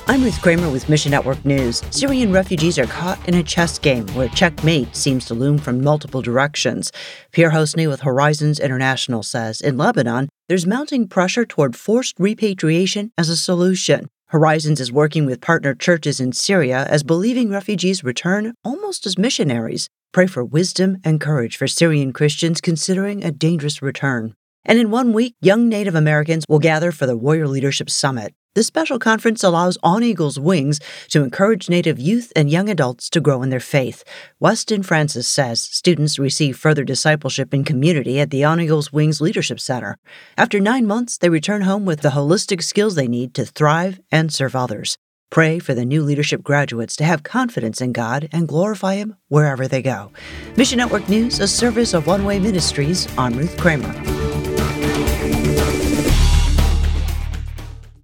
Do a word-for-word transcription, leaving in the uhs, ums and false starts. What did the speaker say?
I'm Ruth Kramer with Mission Network News. Syrian refugees are caught in a chess game where checkmate seems to loom from multiple directions. Pierre Hosny with Horizons International says in Lebanon, there's mounting pressure toward forced repatriation as a solution. Horizons is working with partner churches in Syria as believing refugees return almost as missionaries. Pray for wisdom and courage for Syrian Christians considering a dangerous return. And in one week, young Native Americans will gather for the Warrior Leadership Summit. This special conference allows On Eagle's Wings to encourage Native youth and young adults to grow in their faith. Weston Francis says students receive further discipleship and community at the On Eagle's Wings Leadership Center. After nine months, they return home with the holistic skills they need to thrive and serve others. Pray for the new leadership graduates to have confidence in God and glorify Him wherever they go. Mission Network News, a service of One Way Ministries. I'm Ruth Kramer.